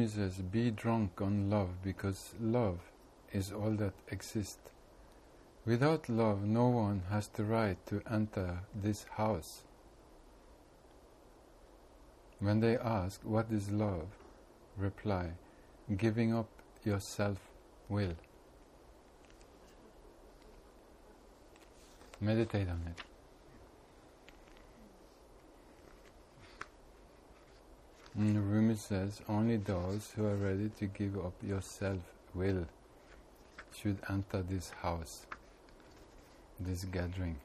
Rumi says, be drunk on love, because love is all that exists. Without love, no one has the right to enter this house. When they ask, what is love? Reply, giving up your self-will. Meditate on it. And Rumi says, only those who are ready to give up your self-will should enter this house, this gathering.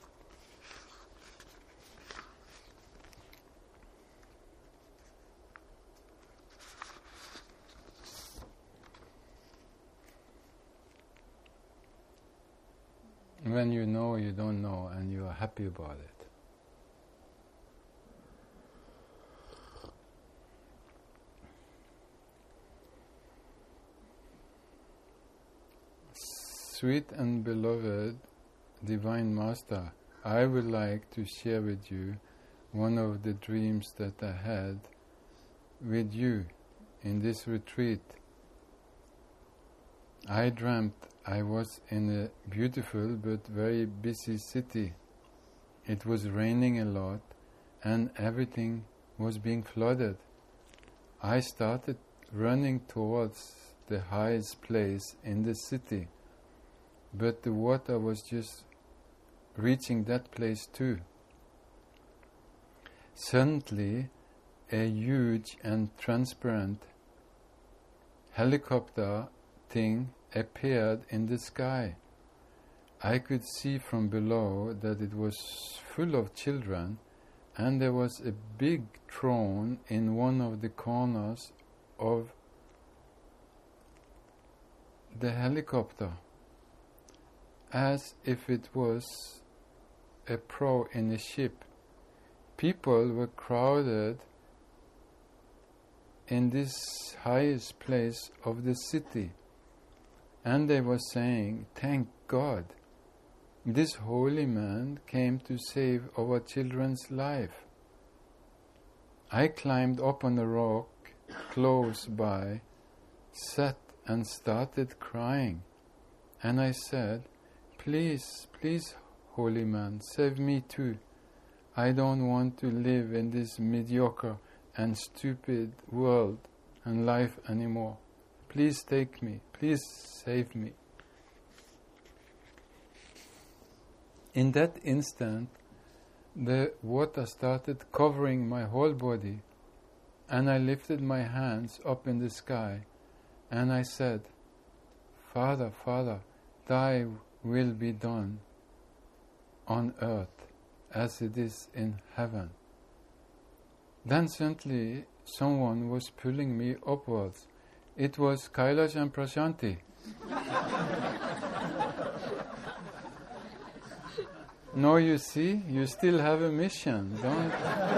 When you know you don't know and you are happy about it. Sweet and beloved Divine Master, I would like to share with you one of the dreams that I had with you in this retreat. I dreamt I was in a beautiful but very busy city. It was raining a lot and everything was being flooded. I started running towards the highest place in the city, but the water was just reaching that place too. Suddenly, a huge and transparent helicopter thing appeared in the sky. I could see from below that it was full of children, and there was a big throne in one of the corners of the helicopter, as if it was a prow in a ship. People were crowded in this highest place of the city, and they were saying, "Thank God, this holy man came to save our children's life." I climbed up on a rock close by, sat and started crying, and I said, "Please, please, holy man, save me too. I don't want to live in this mediocre and stupid world and life anymore. Please take me, please save me." In that instant, the water started covering my whole body, and I lifted my hands up in the sky, and I said, "Father, Father, thy will be done on earth as it is in heaven." Then suddenly someone was pulling me upwards. It was Kailash and Prashanti. No, you see, you still have a mission. Don't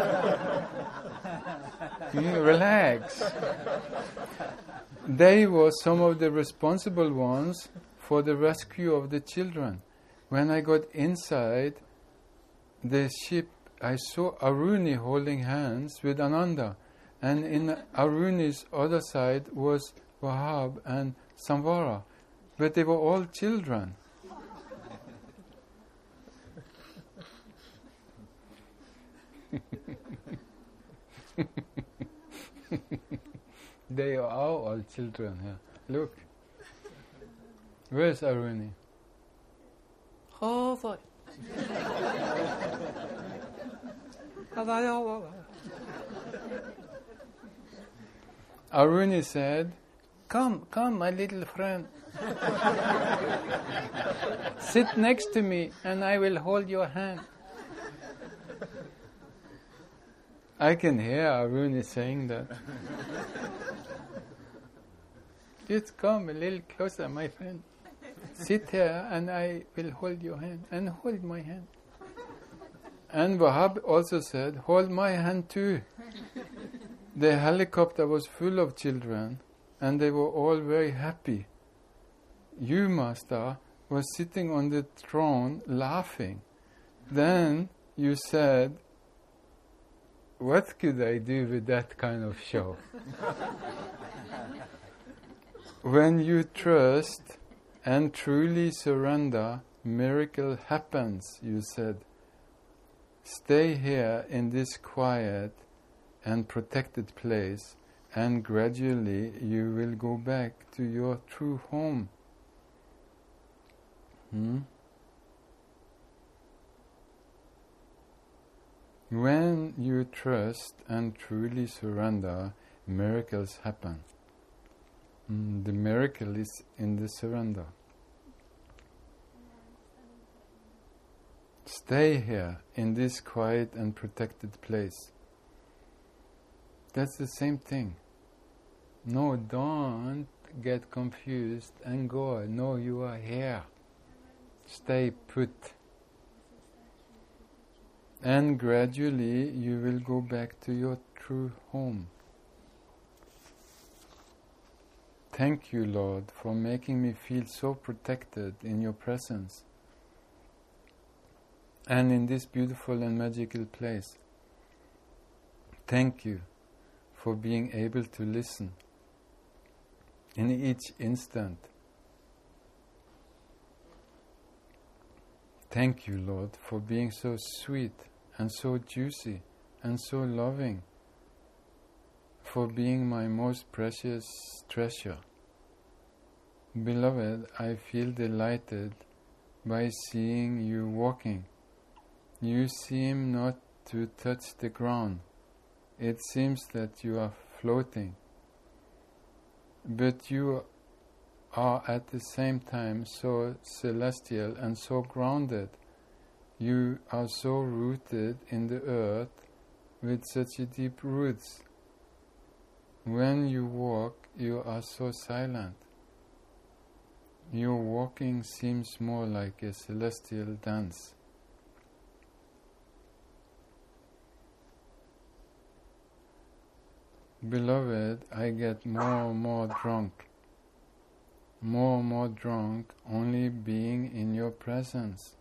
you relax. They were some of the responsible ones for the rescue of the children. When I got inside the ship, I saw Aruni holding hands with Ananda, and in Aruni's other side was Wahab and Samvara, but they were all children. They are all children here. Look. Where's Aruni?
Father.
Aruni said, "Come, come, my little friend. Sit next to me and I will hold your hand." I can hear Aruni saying that. "Just come a little closer, my friend. Sit here and I will hold your hand, and hold my hand." And Wahab also said, "Hold my hand too." The helicopter was full of children, and they were all very happy. You, Master, was sitting on the throne laughing. Then you said, "What could I do with that kind of show?" when you trust and truly surrender, miracle happens, you said. Stay here in this quiet and protected place, and gradually you will go back to your true home. Hmm? When you trust and truly surrender, miracles happen. Mm, the miracle is in the surrender. Stay here in this quiet and protected place. That's the same thing. No, don't get confused and go. No, you are here. Stay put. And gradually you will go back to your true home. Thank you, Lord, for making me feel so protected in your presence and in this beautiful and magical place. Thank you for being able to listen in each instant. Thank you, Lord, for being so sweet and so juicy and so loving, for being my most precious treasure. Beloved, I feel delighted by seeing you walking. You seem not to touch the ground. It seems that you are floating. But you are at the same time so celestial and so grounded. You are so rooted in the earth with such a deep roots. When you walk, you are so silent. Your walking seems more like a celestial dance. Beloved, I get more and more drunk. More and more drunk only being in your presence.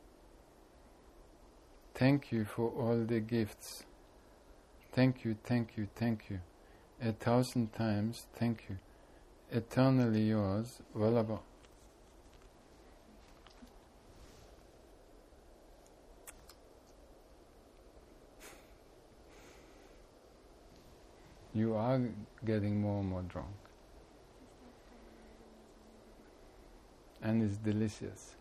Thank you for all the gifts. Thank you, thank you, thank you. A thousand times thank you. Eternally yours, Vallabha. You are getting more and more drunk. And it's delicious.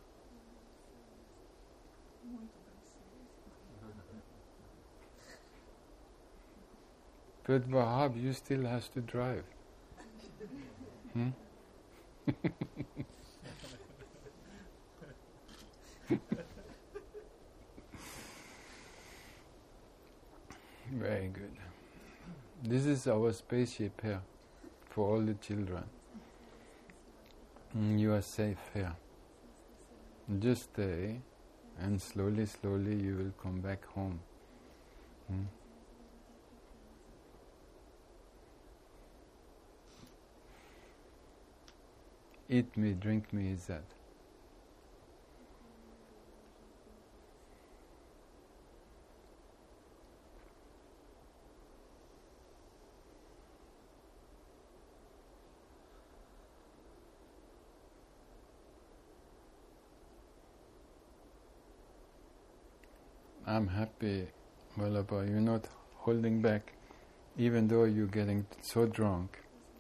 But Wahab, you still has to drive. Hmm? Very good. This is our spaceship here for all the children. Mm, you are safe here. Just stay, and slowly, slowly you will come back home. Hmm? Eat me, drink me, is that. I'm happy, Vallabha, you're not holding back, even though you're getting so drunk.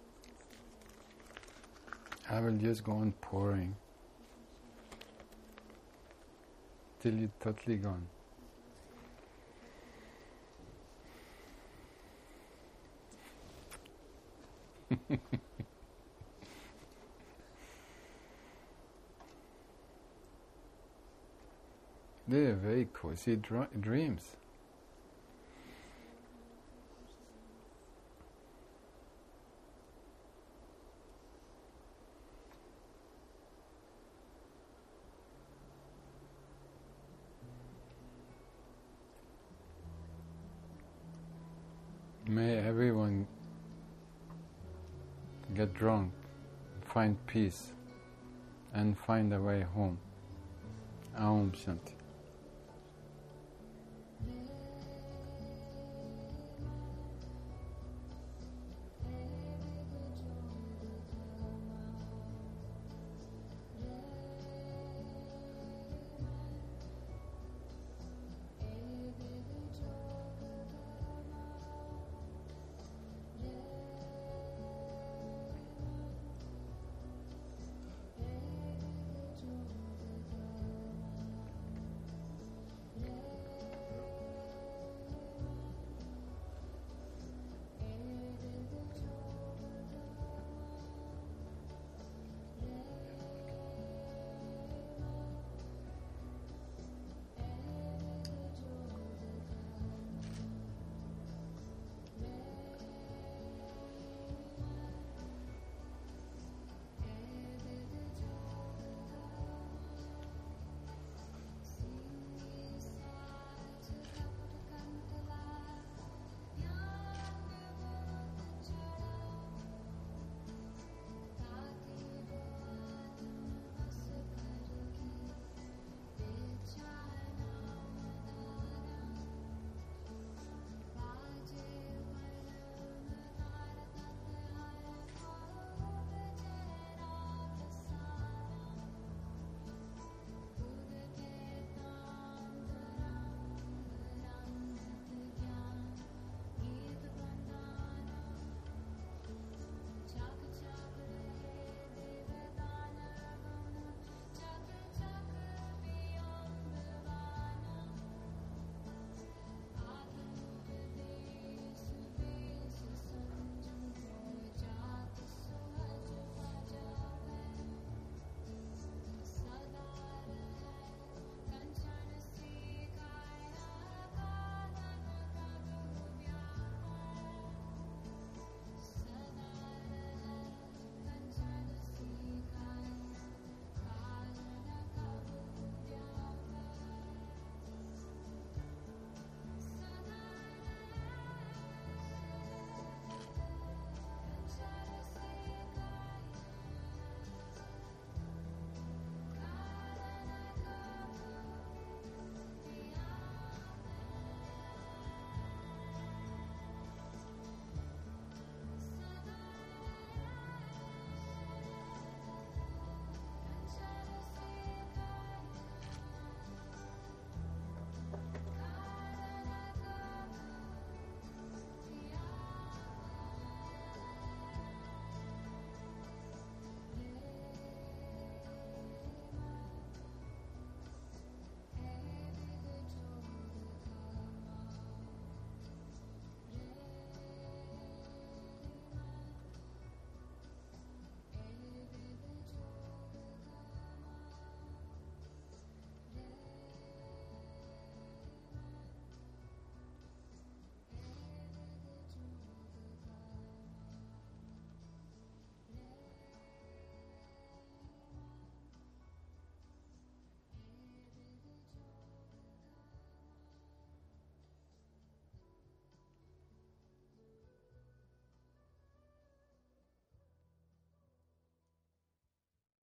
I will just go on pouring till you're totally gone. They're very cozy dr- dreams. May everyone get drunk, find peace, and find a way home. Aum Shanti.